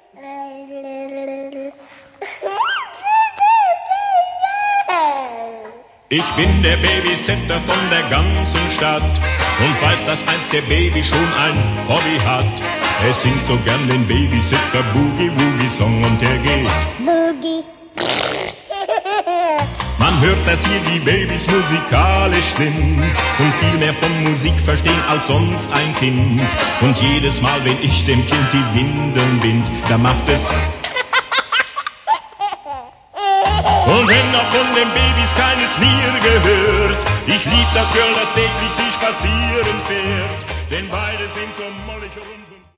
Ich bin der Babysitter von der ganzen Stadt und weiß, dass einst der Baby schon ein Hobby hat. Er singt so gern den Babysitter Boogie Woogie Song und der geht Boogie. Man hört, dass hier die Babys musikalisch sind und viel mehr von Musik verstehen als sonst ein Kind. Und jedes Mal, wenn ich dem Kind die Windeln bind, da macht es und wenn noch von den Babys keines mir gehört, ich lieb das Girl, das täglich sie spazieren fährt, denn beide sind so mollig und